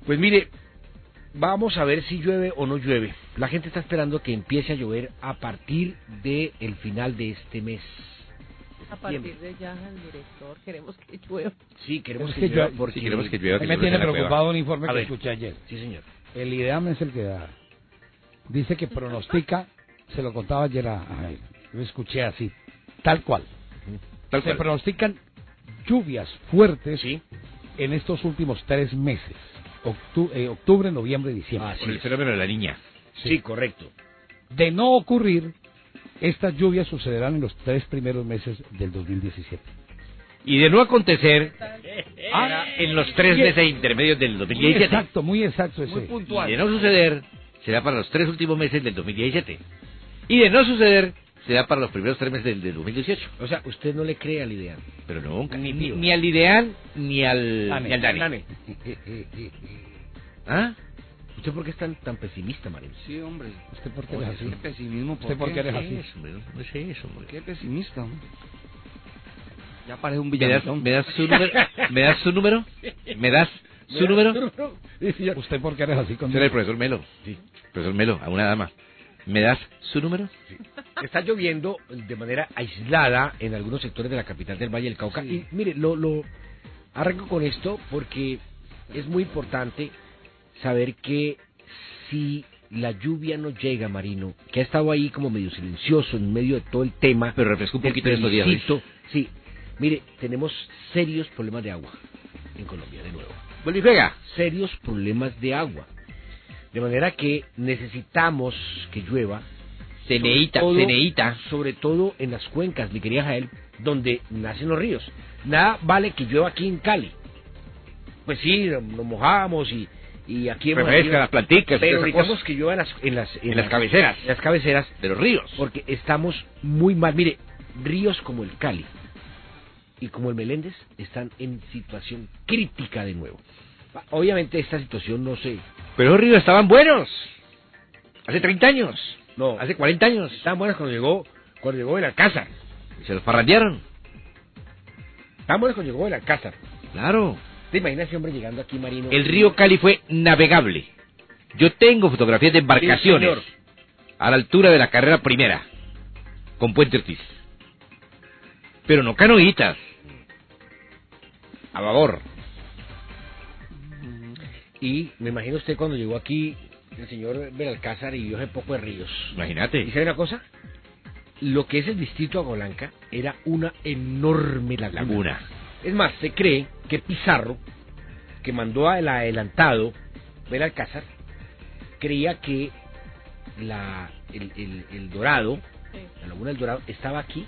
Pues mire, vamos a ver si llueve o no llueve. La gente está esperando que empiece a llover a partir del final de este mes. A partir de ya, el director, queremos que llueva. Sí, queremos que llueva llueva, porque... Sí, queremos que llueva. Me tiene preocupado un informe A que ver. escuché ayer. Sí, señor. El IDEAM es el que da. Dice que pronostica, se lo contaba ayer a él, lo escuché así, tal cual. Tal Se cual. pronostican lluvias fuertes Sí. en estos últimos 3 meses, octubre, noviembre y diciembre. Ah, Por el fenómeno de la niña. Sí, correcto. De no ocurrir, estas lluvias sucederán en los 3 primeros meses del 2017. Y de no acontecer, Ah, en los 3 bien. meses intermedios del Muy 2017. exacto, muy exacto ese. Y de no suceder, será para los 3 últimos meses del 2017. Y de no suceder, será para los primeros 3 meses del 2018. O sea, usted no le cree al ideal. Pero nunca. Ni Ni, tío. ni al ideal, ni al Dani. Dane. ¿Ah? ¿Usted por qué es tan pesimista, Marino? Sí, hombre. ¿Usted por qué Oye, eres así? qué pesimismo. ¿Usted por qué eres así? Eso, hombre, no es eso, hombre. ¿Qué pesimista, hombre? Ya parece un ¿Me das, villanitón. me das su número? ¿Me das su número? ¿Me das su número? ¿Usted por qué eres así conmigo? Será el profesor Melo. Sí. Profesor Melo, a una dama. ¿Me das su número? Está lloviendo de manera aislada en algunos sectores de la capital del Valle del Cauca. Sí. Y mire, lo arranco con esto porque es muy importante saber que si la lluvia no llega, Marino, que ha estado ahí como medio silencioso en medio de todo el tema, Pero refrescó un del poquito en estos días. Luis. plebiscito, sí, mire, tenemos serios problemas de agua en Colombia de nuevo. Vuelve y juega. Serios problemas de agua. De manera que necesitamos que llueva. Ceneita. Sobre todo en las cuencas, mi querida Jael, donde nacen los ríos. Nada vale que llueva aquí en Cali. Pues sí, nos mojamos y aquí hemos... Refresca las planticas. Pero y toda esa necesitamos cosa. que llueva En las cabeceras. En las cabeceras, De los ríos. porque estamos muy mal. Mire, ríos como el Cali y como el Meléndez están en situación crítica de nuevo. Obviamente esta situación no se... Pero los ríos estaban buenos. Hace 30 años. No, Hace 40 años. estaban buenas cuando llegó el Alcázar. Y se los parrandearon. Estaban buenas cuando llegó el Alcázar. Claro. ¿Te imaginas ese hombre llegando aquí, Marino? El río Cali fue navegable. Yo tengo fotografías de embarcaciones Sí, señor. a la altura de la carrera primera, con Puente Ortiz. Pero no canoitas. A babor. Y me imagino usted cuando llegó aquí, el señor Belalcázar, y vio ese poco de ríos. Imagínate. ¿Y sabe una cosa? Lo que es el distrito Agolanca era una enorme laguna. Es más, se cree que Pizarro, que mandó al adelantado Belalcázar, creía que el Dorado, la laguna del Dorado, estaba aquí.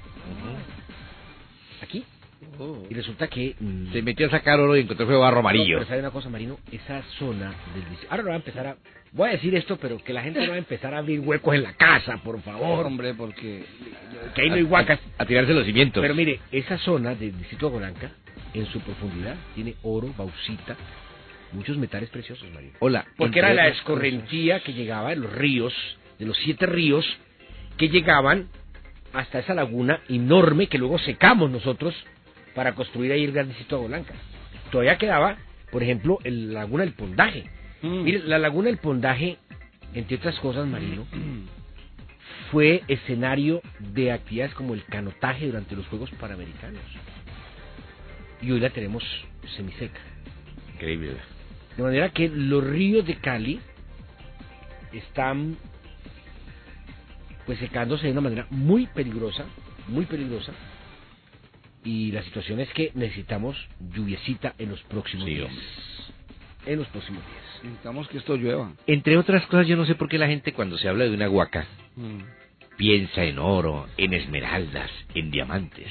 Aquí. Y resulta que... Se metió a sacar oro y encontró fue barro amarillo. No, pero sabe una cosa, Marino, esa zona del distrito... Ahora no va a empezar a... Voy a decir esto, pero que la gente no va a empezar a abrir huecos en la casa, por favor. Hombre, porque... Que ahí no hay huacas. A tirarse los cimientos. Pero mire, esa zona del distrito de Agolanca, en su profundidad, tiene oro, bauxita, muchos metales preciosos, Marino. Hola. Porque entre era la otras escorrentía que llegaba de los ríos, de los 7 ríos, que llegaban hasta esa laguna enorme que luego secamos nosotros para construir ahí el gran distrito de Agolanca. Todavía quedaba, por ejemplo, la laguna del Pondaje. Mire, la laguna del Pondaje, entre otras cosas, Marino, fue escenario de actividades como el canotaje durante los Juegos Panamericanos. Y hoy la tenemos semiseca. Increíble. De manera que los ríos de Cali están pues secándose de una manera muy peligrosa, y la situación es que necesitamos lluviecita en los próximos Sí, días. hombre. En los próximos días. Necesitamos que esto llueva. Entre otras cosas, yo no sé por qué la gente cuando se habla de una huaca piensa en oro, en esmeraldas, en diamantes.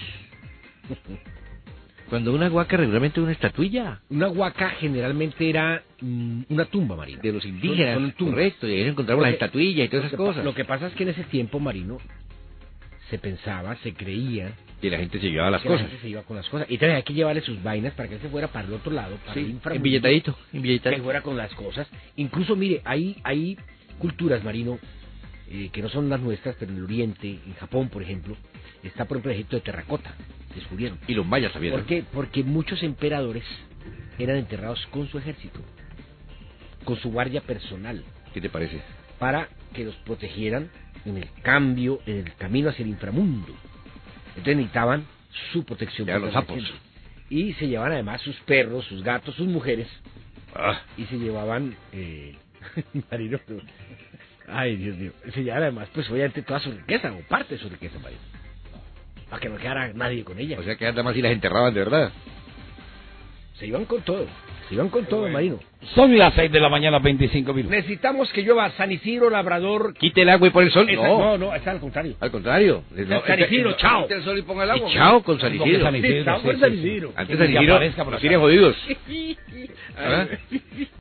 Cuando una huaca regularmente es una estatuilla Una huaca generalmente era una tumba, Marino. de los indígenas, Son tumbas. correcto, y ahí encontramos las Porque estatuillas y todas esas cosas. Lo que pasa es que en ese tiempo, Marino, se pensaba, se creía Y la gente se llevaba las que la cosas. gente se iba con las cosas. Y entonces había que llevarle sus vainas para que él se fuera para el otro lado, para el Sí, inframundo. en billetadito, en Que billetadito. fuera con las cosas. Incluso, mire, hay culturas, Marino, que no son las nuestras, pero en el Oriente, en Japón, por ejemplo, está, por ejemplo, el Egipto de terracota. Descubrieron. Y los mayas también. ¿Por qué? Porque muchos emperadores eran enterrados con su ejército. con su guardia personal, ¿Qué te parece? para que los protegieran en el cambio, en el camino hacia el inframundo. Entonces necesitaban su protección. Ya los sapos. Y se llevaban además sus perros, sus gatos, sus mujeres, Ah, y se llevaban, Marino, ay Dios mío, se llevaban además, pues obviamente toda su riqueza, o parte de su riqueza, Marino, para que no quedara nadie con ella. o sea que nada más si las enterraban de verdad. Se iban con todo, Marino. Son las 6 de la mañana, 25 minutos. Necesitamos que llueva San Isidro, Labrador. Quite el agua y pon el sol. No, está al contrario. Al contrario. San Isidro, chao. Quite el sol y ponga el agua. Y chao con San Porque Isidro. San Isidro, Chao con San Isidro. Antes Que San Isidro aparezca por nos acá. tiene jodidos. Ay, ¿Ah?